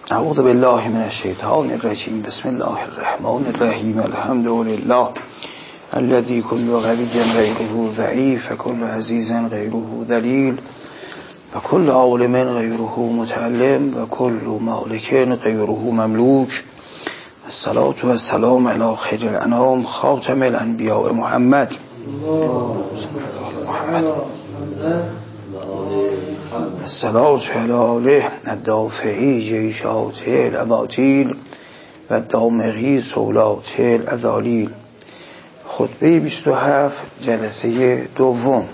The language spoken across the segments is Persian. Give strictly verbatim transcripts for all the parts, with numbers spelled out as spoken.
اعوذ بالله من الشیطان الرجیم. بسم الله الرحمن الرحیم. الحمد لله الذي كل قوی غیره ضعیف و كل عزیز غیره ذلیل و كل عالم غیره متعلم و كل مالک غیره مملوک. الصلاة و السلام علی خیر الانام خاتم الانبیاء محمد محمد الصلاة علی آله الدافعی جیشات الاباطیل و دامغی سولات الازالیل. خطبه بیست و هفت جلسه دوم.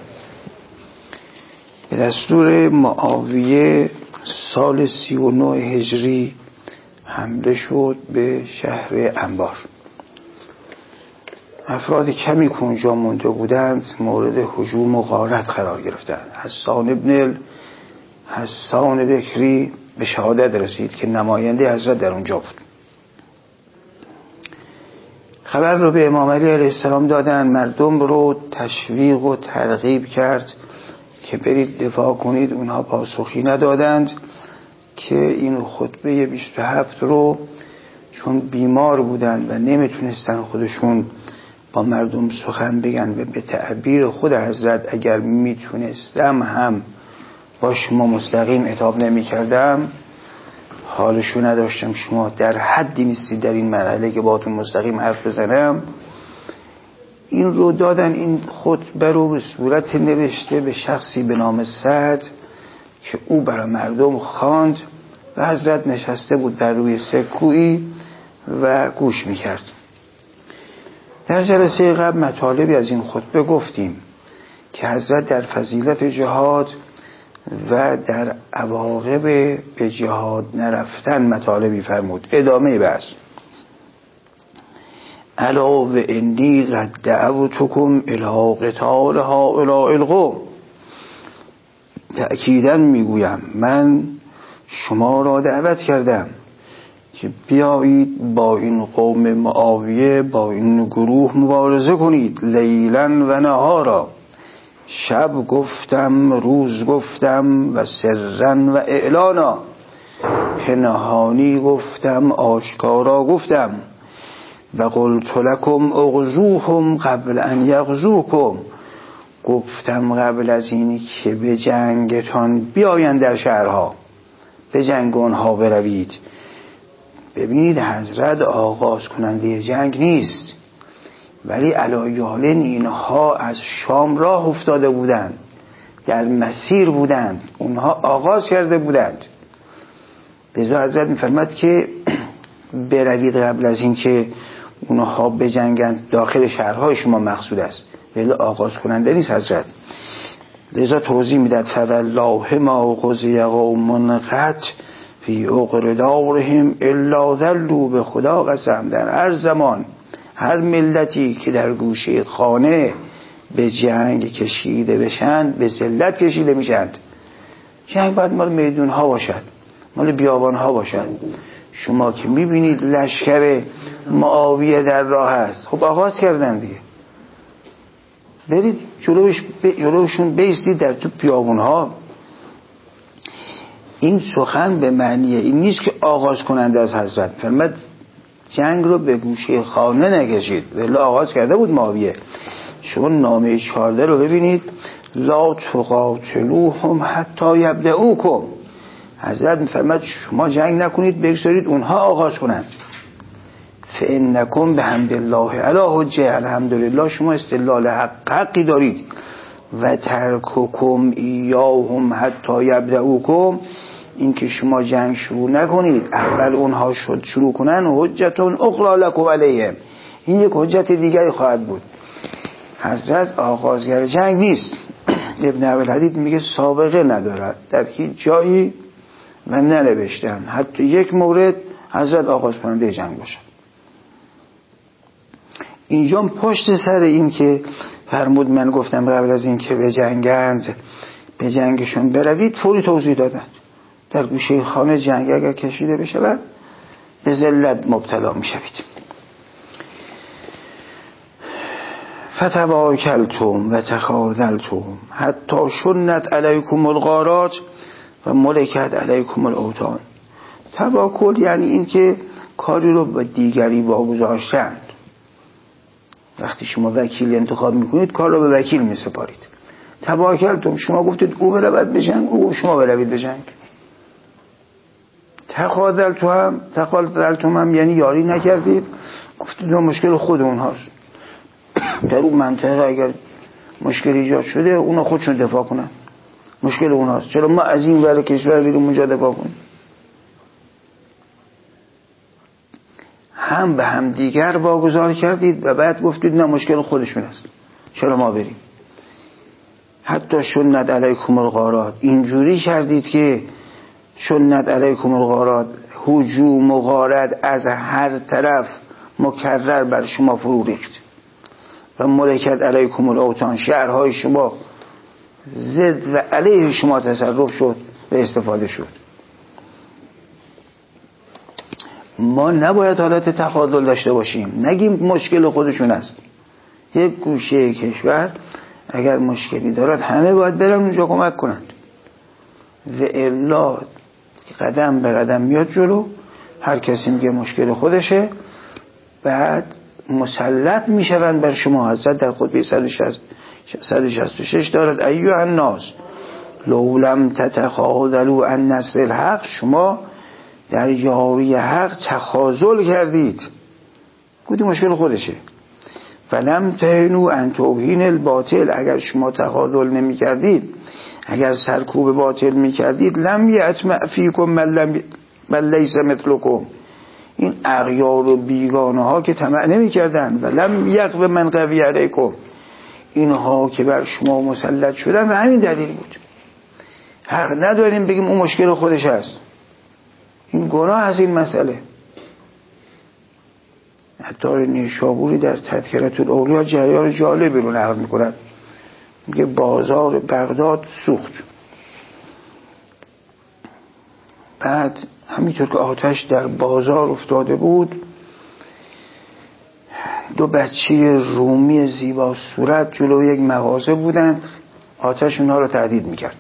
به دستور معاویه سال سی و نه هجری حمله شد به شهر انبار. افراد کمی که اونجا مونده بودند مورد هجوم و غارت قرار گرفتند. حسان ابن حسان بکری به شهادت رسید که نماینده حضرت در اونجا بود. خبر رو به امام علی علیه السلام دادن. مردم رو تشویق و ترغیب کرد که برید دفاع کنید. اونها پاسخی ندادند که این خطبه بیست و هفت رو چون بیمار بودند و نمیتونستن خودشون با مردم سخن بگن و به تعبیر خود حضرت اگر میتونستم هم با شما مستقیم عتاب نمی کردم، حالشو نداشتم، شما در حدی نیستید در این مرحله که باهاتون مستقیم حرف بزنم. این رو دادن. این خطبه رو به صورت نوشته به شخصی به نام سعد که او برای مردم خواند و حضرت نشسته بود بر روی سکویی و گوش میکرد. در جلسه قبل مطالبی از این خطبه گفتیم که حضرت در فضیلت جهاد و در عواقب به جهاد نرفتن مطالبی فرمود. ادامه بحث. الا و انی قد دعوتکم الی قتال هؤلاء القوم. تأکیداً میگویم من شما را دعوت کردم که بیایید با این قوم معاویه، با این گروه مبارزه کنید. لیلاً و نهارا، شب گفتم، روز گفتم و سرن و اعلانا، پنهانی گفتم، آشکارا گفتم. و قلت لکم اغزوهم قبل ان یغزوکم، گفتم قبل از اینی که به جنگتان بیاین در شهرها به جنگ آنها بروید. ببینید حضرت آغاز کننده جنگ نیست، ولی علایالن اینها از شام راه افتاده بودند، در مسیر بودند، اونها آغاز کرده بودند. لذا حضرت میفرماد که بروید قبل از این که اونها بجنگند داخل شهرهای شما مقصود است، ولی آغاز کننده نیست حضرت. لذا توضیح میداد فوالله ما غزی قوم قط فی عقر دارهم الا ذلوا. به خدا قسم در هر زمان هر ملتی که در گوشه خانه به جنگ کشیده بشند به ذلت کشیده میشند. جنگ باید مال میدون ها باشد، مال بیابان ها باشد. شما که میبینید لشکر معاویه در راه است، خب آغاز کردن دیگه، برید جلوش جلوشون بیستید در تو بیابان ها. این سخن به معنی این نیست که آغاز کننده از حضرت. فرمود جنگ رو به گوشه خانه نکشید، ولی آغاز کرده بود معاویه. شما نامه چهارده رو ببینید. لا تقاتلوهم حتی یبدؤکم. حضرت میفرماد شما جنگ نکنید، بگذارید اونها آغاز کنند. فانکم بحمد الله علی حجه. الحمدلله شما استدلال حق حقی دارید. و ترککم ایاهم حتی یبدؤکم، این که شما جنگ شروع نکنید اول اونها شد شروع کنن، حجتون اخری لکم علیهم، این یک حجت دیگری خواهد بود. حضرت آغازگر جنگ نیست. ابن ابوالحدید میگه سابقه ندارد در هیچ جایی و ننوشتن حتی یک مورد حضرت آغاز کننده جنگ باشد. اینجا پشت سر این که فرمود من گفتم قبل از این که به جنگند به جنگشون بروید، فوری توضیح دادند در گوشه خانه جنگ اگر کشیده بشه به ذلت مبتلا میشوید. فتواکلتم و تخاذلتم حتی شنت علیکم الغارات و ملکت علیکم الاوطان. توکل یعنی این که کاری رو به دیگری واگذاشتند. وقتی شما وکیل انتخاب میکنید کار رو به وکیل میسپارید. تواکلتم، شما گفتید او برود به جنگ، او شما بروید به جنگ. تخاذلتم هم تخاذلتم هم یعنی یاری نکردید، گفتید مشکل خود اونهاست. در اون منطقه اگر مشکل ایجاد شده اونا خودشون دفاع کنن، مشکل اونهاست. چرا ما از این ور کشور بریم اونجا دفاع کنیم؟ هم به هم دیگر واگذار کردید و بعد گفتید نه مشکل خودشون است، چرا ما بریم؟ حتی شنت علیکم الغارات، اینجوری کردید که شنت علیکم الغارات، هجوم و غارت از هر طرف مکرر بر شما فرو ریخت و ملکت علیکم الاوطان، شهرهای شما ضد و علیه شما تصرف شد و استفاده شد. ما نباید حالت تخاذل داشته باشیم، نگیم مشکل خودشون است. یک گوشه کشور اگر مشکلی دارد همه باید برن اونجا کمک کنند و الا قدم به قدم میاد جلو، هر کسی میگه مشکل خودشه، بعد مسلط میشوند بر شما. حضرت در خطبه صد و شصت و شش دارد ایها الناس لو لم تتخاذلوا عن نصر الحق، شما در یاری حق تخاذل کردید، گفتید مشکل خودشه. فلم تهنوا عن توهین الباطل، اگر شما تخاذل نمی کردید، اگر سرکوب باطل می کردید، لم یطمع فیکم من لیس مثلکم، این اغیار و بیگانه ها که طمع نمی کردن، و لم یغو من قوی علیکم، اینها که بر شما مسلط شدن و همین دلیل بود. حق نداریم بگیم اون مشکل خودش هست، این گناه از این مسئله. عطار نیشابوری در تذکرة الاولیا جریان جالبی رو نقل میکند، میگه بازار بغداد سوخت، بعد همینطور که آتش در بازار افتاده بود، دو بچه رومی زیبا صورت جلوی یک مغازه بودند، آتش اونها رو تهدید میکرد.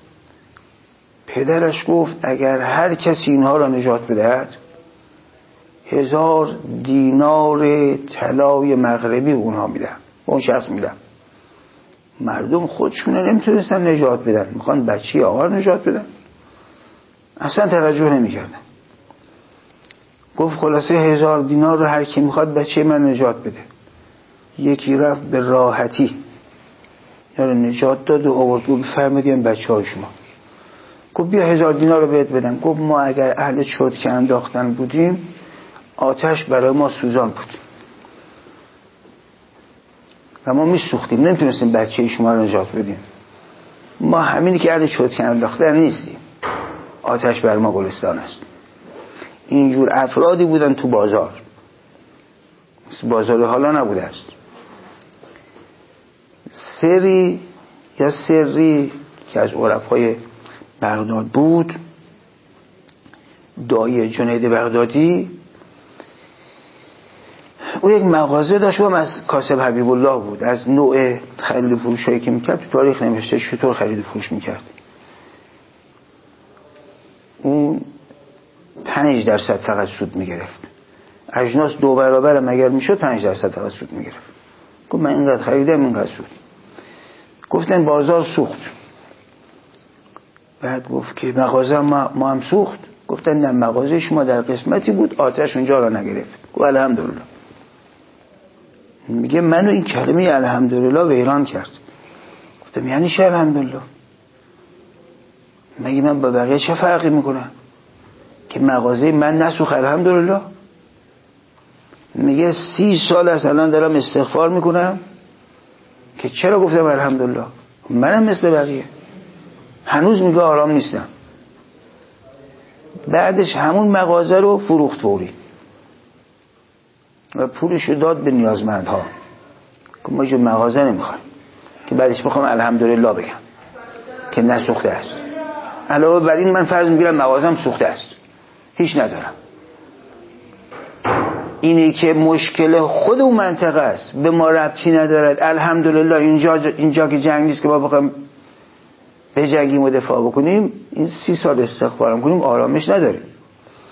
پدرش گفت اگر هر کسی اینها را نجات بدهد هزار دینار طلای مغربی اونها میدم، اون شخص میدم. مردم خودشونه نمیتونستن نجات بدن، میخوان بچه آقا نجات بدن، اصلا توجه نمیکردن. گفت خلاصه هزار دینار رو هر کی میخواد بچه من نجات بده. یکی رفت به راحتی یارو نجات داد و آورد، گفت فرمودیم بچه های شما. گفت بیا هزار دینار رو بهت بدم. گفت ما اگر اهل چرتکه انداختن بودیم آتش برای ما سوزان بود و ما میسوختیم، نمیتونستیم بچه شما رو نجات بدیم. ما همینی که اهل چرتکه انداختن نیستیم، آتش بر ما گلستان است. اینجور افرادی بودن تو بازار، بازار حالا نبوده است. سری یا سری که از عرفای بغداد بود، دایی جنید بغدادی، او یک مغازه داشت و از کاسب حبیب الله بود. از نوع خرید فروش هایی که میکرد تو تاریخ نوشته چطور خرید فروش میکرد. اون پنج درصد فقط سود میگرفت، اجناس دو برابر مگر میشد پنج درصد فقط سود میگرفت. گفت من اینقدر خریدم اینقدر سود. گفتن بازار سوخت، بعد گفت که مغازه ما, ما هم سوخت. گفتن نه مغازه شما در قسمتی بود آتش اونجا را نگرفت. گفت الحمدلله. میگه منو این کلمه الحمدلله ویران کرد. گفتم یعنی چه الحمدلله؟ مگه من با بقیه چه فرقی میکنم که مغازه من نسوخت الحمدلله؟ میگه سی سال از الان دارم استغفار میکنم که چرا گفتم الحمدلله، منم مثل بقیه. هنوز میگه آرام نیستم. بعدش همون مغازه رو فروخت فوری و پولشو داد به نیازمندها که ما جو مغازه نمیخوایم، که بعدش بخوام الحمدلله بگم که نسوخته است. علاوه بر این من فرض میگیرم مغازم سوخته است، هیچ ندارم. اینه که مشکل خود اون منطقه است، به ما ربطی ندارد. الحمدلله اینجا اینجا که جنگ نیست که ما بخوایم به جنگیم و دفاع بکنیم، این سی سال استغفارم کنیم آرامش نداریم.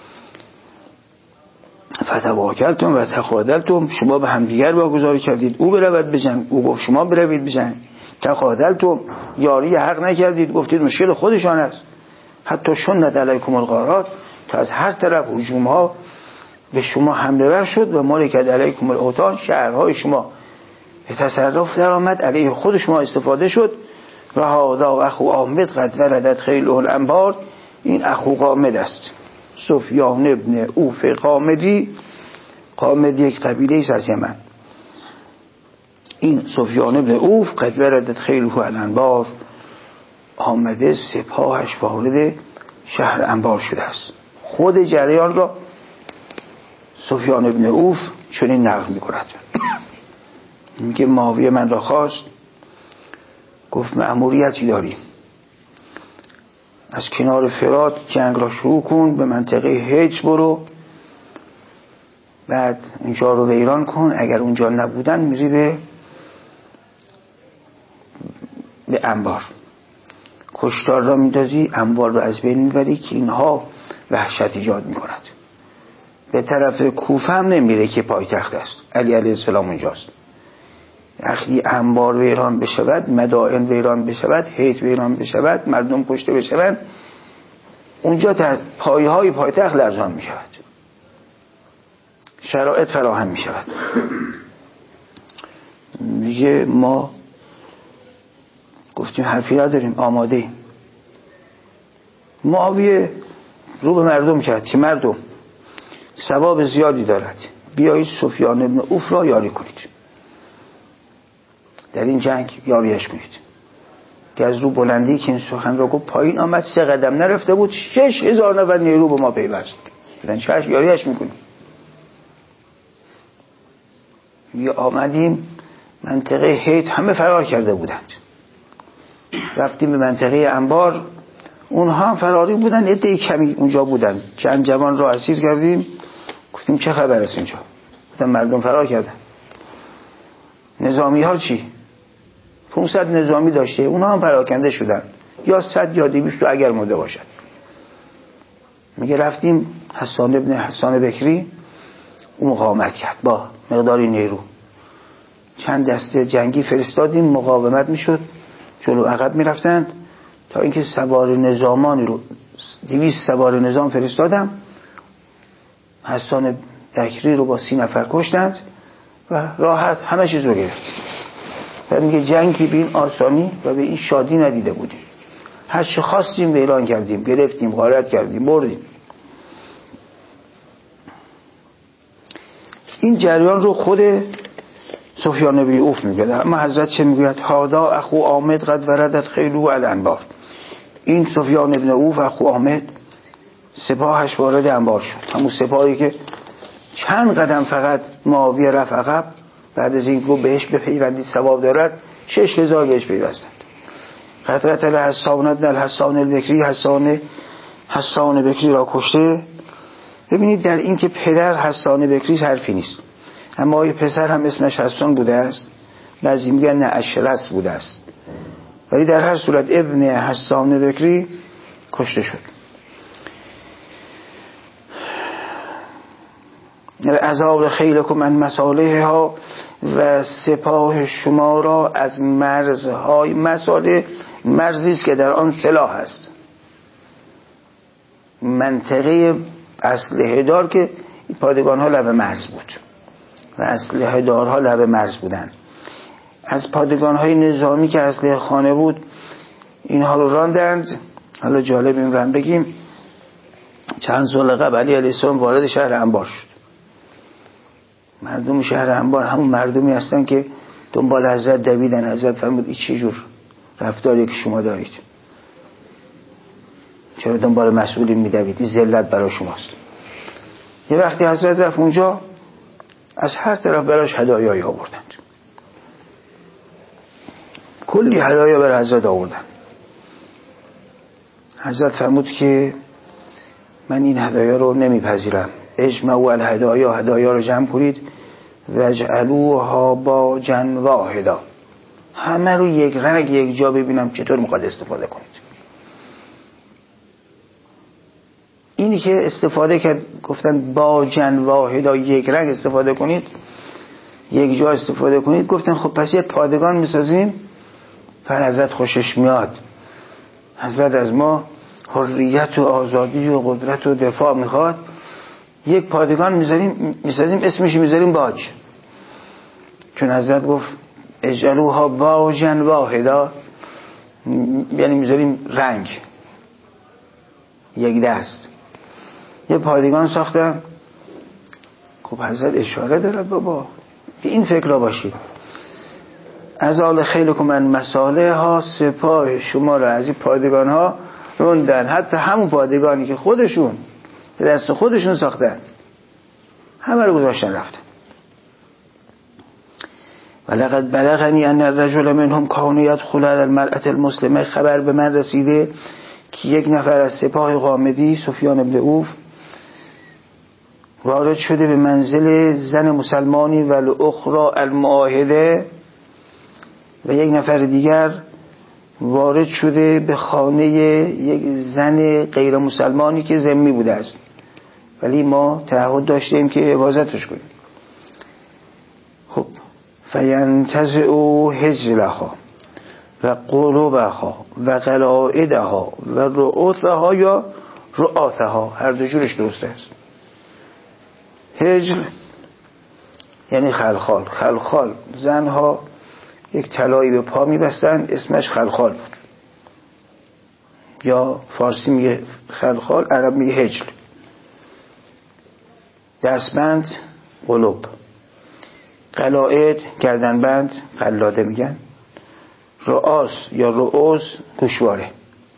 فتواکلتم و تخاذلتم، شما به همدیگر واگذار کردید، او برود به جنگ، او گفت شما بروید به جنگ. تخاذلتم، یاری حق نکردید، گفتید مشکل خودشان است. حتی شنت علیکم الغارات، تا از هر طرف هجوم ها به شما حمله ور شد و ملکت علیکم الاوطان، شهرهای شما به تصرف در آمد، علیه خود شما استفاده شد. و هذا اخو عامد قد وردت خیله الانبار، این اخو قامد است، سفیان ابن اوف قامدی. قامد یک قبیله است از یمن. این سفیان ابن اوف قد وردت خیله الانبار، آمده سپاهش وارد شهر انبار شده است. خود جریان را سفیان ابن اوف چنین نقل می‌کند، میگه معاویه من را خواست، گفت مأموریتی داری، از کنار فرات جنگ را شروع کن، به منطقه هیج برو، بعد اونجا رو ویران کن، اگر اونجا نبودن میری به به انبار، کشتار را میدازی، انبار رو از بین میبری که اینها وحشت ایجاد میکند. به طرف کوفه هم نمیره که پایتخت است، علی علیه السلام اونجاست. وقتی انبار ویران بشود، مدائن ویران بشود، هیت ویران بشود، مردم کشته بشوند، اونجا پایه های پایتخت لرزان میشود، شرایط فراهم میشود. میگه ما گفتیم حرفی نداریم، آماده ایم. معاویه رو به مردم کرد که مردم ثواب زیادی دارد، بیایید سفیان ابن اوف را یاری کنید، در این جنگ یاریش کنید. که از رو بلندی که این سخن را گفت پایین آمد، سه قدم نرفته بود شش هزار نفر نیرو به ما پیوست، بدن چشم یاریش میکنیم. یه آمدیم منطقه هیت، همه فرار کرده بودند، رفتیم به منطقه انبار، اونها هم فراری بودن، عده کمی اونجا بودن، چند جوان را اسیر کردیم، گفتیم چه خبر است اینجا؟ گفتن مردم فرار کردن. نظامی ها چی؟ پانصد نظامی داشته، اونها هم پراکنده شدن، یا صد یا دویست اگر مونده باشد. میگه رفتیم حسان ابن حسان بکری، اون مقاومت کرد با مقداری نیرو، چند دسته جنگی فرستادیم، مقاومت میشد، جلو عقب میرفتند، تا اینکه سوار نظامانی رو دویست سوار نظام فرستادم، حسان بکری رو با سی نفر کشتند و راحت همه چیز رو گرفت. و میگه جنگی به این آسانی و به این شادی ندیده بودیم، هر چی خواستیم ویران کردیم، گرفتیم، غارت کردیم، بردیم. این جریان رو خود سفیان ابن اوف میگه. اما حضرت چه میگوید؟ هادا اخو عامد قد وردت خیلو الانبار، این سفیان ابن اوف اخو عامد سپاهش وارد انبار شد، همون سپاهی که چند قدم فقط معاویه رفت عقب، بعد از این گفت بهش بپیوندید ثواب دارد، شش هزار بهش پیوستند. قد قتل حسان ابن الحسان البکری، حسان حسان بکری را کشته. ببینید در این که پدر حسان بکری حرفی نیست، اما یه پسر هم اسمش حسان بوده است، بعضی میگن نه اشرس بوده است، ولی در هر صورت ابن حسان بکری کشته شد. ازار خیلکم من مصالح ها، و سپاه شما را از مرزهای، مصالح مرزی است که در آن سلاح است، منطقه اسلحه دار که پادگان ها لب مرز بود و اسلحه دارها لب مرز بودن. از پادگان های نظامی که اسلحه خانه بود اینها رو راندند. حالا جالب این رو بگیم، چند سال قبل علی علیه السلام وارد شهر انبار شد. مردم شهر انبار همون مردمی هستن که دنبال حضرت دویدن. حضرت فرمود این چه جور رفتاری که شما دارید؟ چرا دنبال مسئولی میدوید؟ این ذلت برای شماست. یه وقتی حضرت رفت اونجا، از هر طرف براش هدایایی آوردند، کلی هدایا برای حضرت آوردن. حضرت فرمود که من این هدایا رو نمیپذیرم، اجمعوا الهدایا، هدایا رو جمع کنید، وجعلوها باجا واحدا، همه رو یک رنگ یک جا، ببینم چطور میخواد استفاده کنید. این اینی که استفاده کرد، گفتن با جن واحدا، یک رنگ استفاده کنید، یک جا استفاده کنید، گفتن خب پس یه پادگان میسازیم. پر حضرت خوشش میاد، حضرت از ما حریت و آزادی و قدرت و دفاع میخواد، یک پادگان میذاریم میسازیم اسمش میذاریم باج. چون حضرت گفت اجعلوها باجن واحدا، یعنی میذاریم رنگ یک دست. یه پادگان ساختم. خب حضرت اشاره دارد بابا به این فکر را باشید. از آل خیلکم من مساله ها، سپاه شما را از این پادگان ها روندن. حتی همون پادگانی که خودشون به دست خودشون ساختن همه رو گذاشتن رفتن. ولقد بلغنی ان الرجل منهم کان يدخل على المرأة المسلمه، خبر به من رسیده که یک نفر از سپاه غامدی، سفیان بن عوف، وارد شده به منزل زن مسلمانی و الاخرى المعاهده، و یک نفر دیگر وارد شده به خانه یک زن غیر مسلمانی که ذمی بوده است، ولی ما تعهد داشتیم که حفاظتش کنیم. خب فینتزعوا هجلها و قلوبها و قلائدها و رؤوثها یا رؤاثها، هر دو جورش درست است. هجل یعنی خلخال. خلخال زنها یک طلایی به پا میبستن اسمش خلخال بود، یا فارسی میگه خلخال، عرب میگه هجل. دستبند قلوب، قلائد گردنبند قلاده میگن، رؤاس یا رؤوس گوشواره.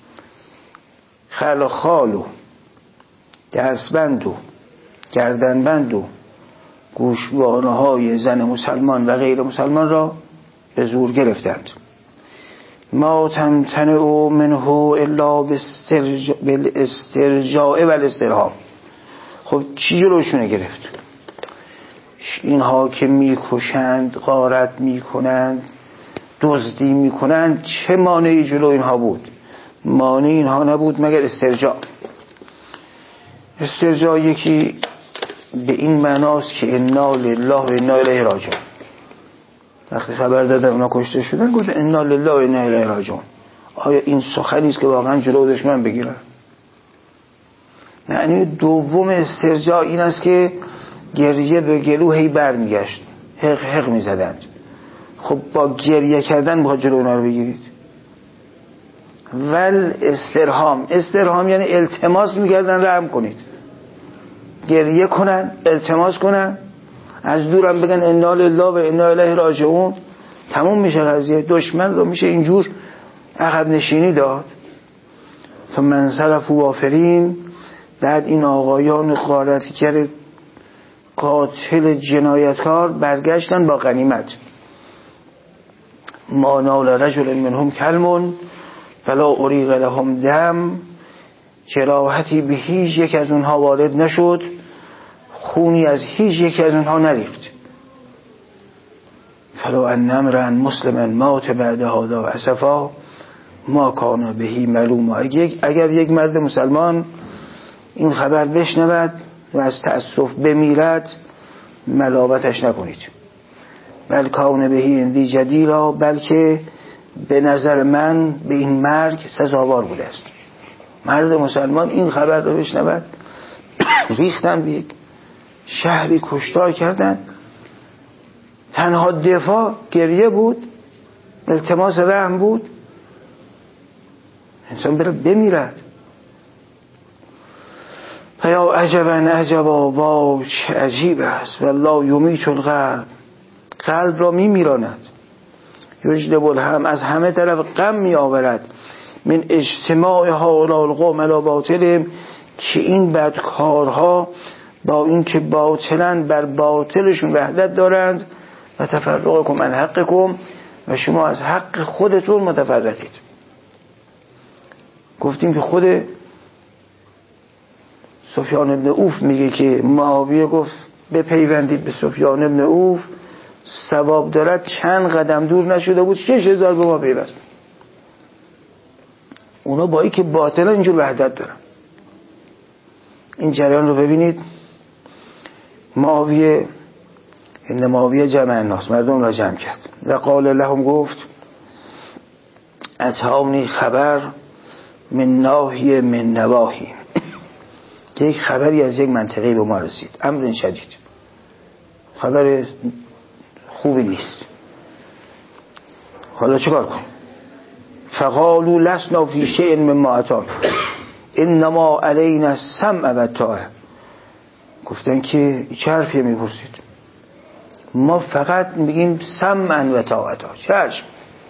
خلخال و دستبند و گردنبند و گوشواره های زن مسلمان و غیر مسلمان را به زور گرفتند. ما تمتنع منه الا بالاسترجاع و الاسترهاب. خب چی جلوشونه گرفت؟ اینها که میکشند، غارت میکنند، دزدی میکنند، چه مانعی جلو اینها بود؟ مانع اینها نبود مگر استرجاع. استرجاع یکی به این معناست که انا لله و انا الیه راجعون. وقتی خبر دادن اونا کشته شدن گفت انا لله و انا الیه راجعون. آیا این سخنی است که واقعا جلو دشمن بگیرن؟ معنی دوم استرجاع این است که گریه به گلو هی بر میگشت، حق حق میزدند. خب با گریه کردن باید جلو اونا رو بگیرید. ول استرهام، استرهام یعنی التماس میکردن رحم کنید، گریه کنن، التماس کنن، از دورم بگن انا لله و انا الیه راجعون، تموم میشه قضیه. دشمن رو میشه اینجور عقب نشینی داد. ثم انصرفوا وافرین، بعد این آقایان غارتگر قاتل جنایتکار برگشتن با غنیمت. ما نال رجل منهم کلم فلا اریق لهم دم، جراحتی به هیچ یک از اونها وارد نشد، خونی از هیچ یک از اونها نریخت. فلا ان امرا مسلما مات بعد هذا اسفا ما کان بهی معلوم. اگر یک مرد مسلمان این خبر بشنود و از تأسف بمیرد، ملامتش نکنید. بل کان بهی اندی جدیرا، بلکه به نظر من به این مرگ سزاوار بوده است. مرد مسلمان این خبر رو بشنود، ریختن به یک شهری کشتار کردن، تنها دفاع گریه بود، التماس رحم بود، انسان بره بمیرد. فیا عجبا عجبا، واو چه عجیب است. والله یمیت القلب، قلب را می میراند. یجلب الهم، از همه طرف غم می آورد. من اجتماع هؤلاء القوم علی باطلهم، که این بدکارها با این که باطلن بر باطلشون وحدت دارند، و تفرقکم عن حقکم، و شما از حق خودتون متفرقید. گفتیم که خود سفیان ابن عوف میگه که معاویه گفت بپیوندید به سفیان ابن عوف، ثواب دارد. چند قدم دور نشده بود شش هزار به ما پیوست. اونا با این که باطلا اینجور وحدت دارن. این جریان رو ببینید. معاویه این معاویه جمع الناس، مردم را جمع کرد و قال لهم، گفت اتانی خبر من ناحیه من نواحی، که یک خبری از یک منطقه به ما رسید، امر شدید، خبر خوبی نیست. حالا چیکار کنیم؟ فقالوا لسنا فی شیء مما اتاک انما علینا السمع و الطاعه. گفتن که چه حرفی میپرسید؟ ما فقط میگیم سمعا و طاعتا، چشم،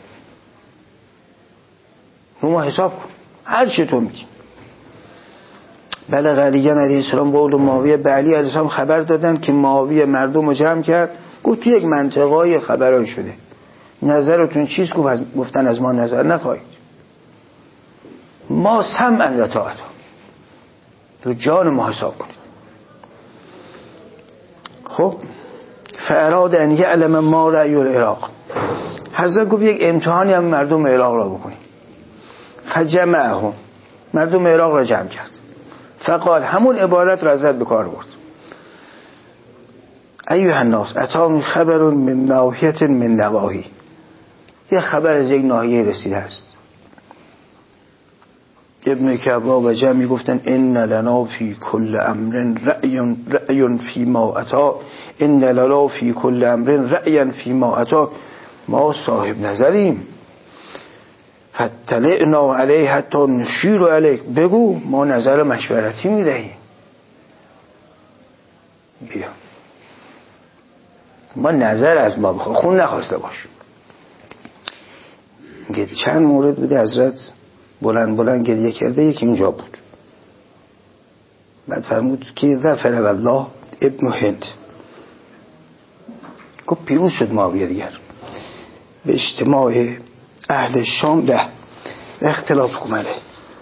ما حساب کن، هر چه تو میگی. بله علی علیه السلام قول معاویه به علی علیه السلام خبر دادن که معاویه مردم رو جمع کرد، گفت تو یک منطقه خبرای شده، نظرتون چیست؟ گفتن از ما نظر نخواهید، ما سمعا و طاعتا، تو جان ما حساب کنید. خب فاراد ان یعلم ما رأی العراق، حضرت گفت یک امتحانی هم مردم عراق را بکنیم. فجمعهم، مردم عراق را جمع کرد. فقال، همون عبارت را حضرت به کار برد، ایها الناس اتانی خبر من ناحیه من نواحی، یک خبر از یک ناحیه رسیده است. ابن کعبا و جمعی گفتن ان لنا فی کل امر رأی رأی فی ما اتا، ان لنا فی کل امر رأی فی ما اتا، ما صاحب نظریم. فطلعنا علیه حتی نشیر علیک، بگو ما نظر مشورتی میدهیم. بیا ما نظر از ما بخواه، خون نخواسته باش. میگه چند مورد بوده حضرت بلند بلند گریه کرده، یکی اینجا بود. بعد فرمود که ظفر والله ابن هند، گفت پیروز شد معاویه دیگر به اجتماع اهل شام ده اختلاف کماله.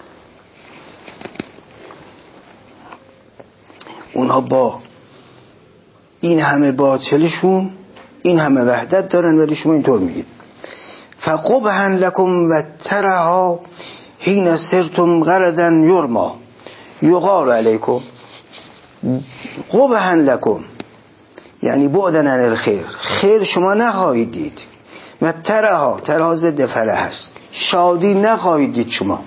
اونها با این همه باطلشون این همه وحدت دارن، ولی شما اینطور میگید. فقبحا لکم و ترها حین سرتم غردا یرما یغار علیکم. قبحا لکم یعنی بعدن عن الخیر، خیر شما نخواهید دید. و ترها، ترها ضد فرح هست، شادی نخواهید دید شما.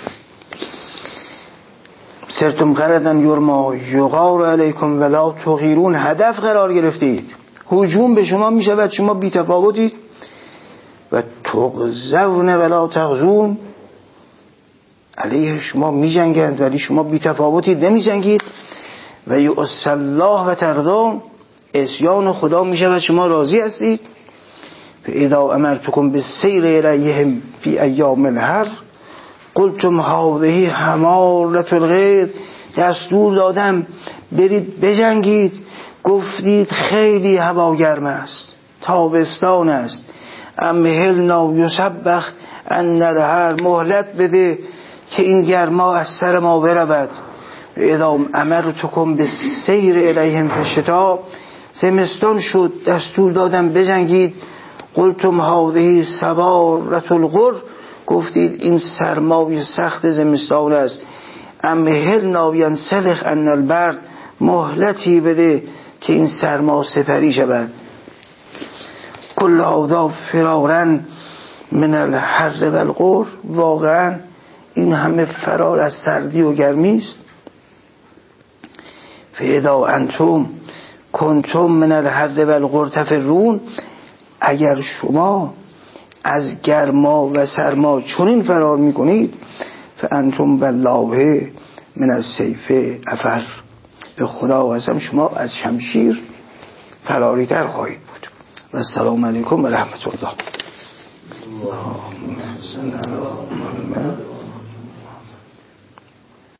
سرتم غردا یرما یغار علیکم ولا تغیرون، هدف قرار گرفتید، هجوم به شما میشود، شما بی تفاوتید. و تغزون ولا تغزون، علیه شما میجنگند ولی شما بی تفاوتید، نمیجنگید. و یؤس الله و ترضون، عصیان خدا میشود شما راضی هستید. فاذا امرتكم بالسیر الیهم فی ایام الحر قلتم هذه حمارة الغیظ، دستور دادم برید بجنگید، گفتید خیلی هوا گرم است، تابستان است. امهلنا یسبخ ان الحر، مهلت بده که این گرما از سر ما برود. اذا امرتكم بالسیر الیهم فی الشتاء، زمستان شد دستور دادم بجنگید. قلتم هذه سبارة الغر، گفتید این سرمای سخت زمستان است. امهلنا ینسلخ ان البرد، مهلتی بده که این سرما سپری شود. کل هذا فرارا من الحر و الغر، واقعا این همه فرار از سردی و گرمی است. فاذا انتم کنتم من الحر و الغر تفرون، اگر شما از گرما و سرما چنین فرار میکنید، فانتم بالله من السیف افر، به خدا قسم شما از شمشیر فراری تر خواهید بود. و السلام علیکم و رحمت الله. اللهم صل علی محمد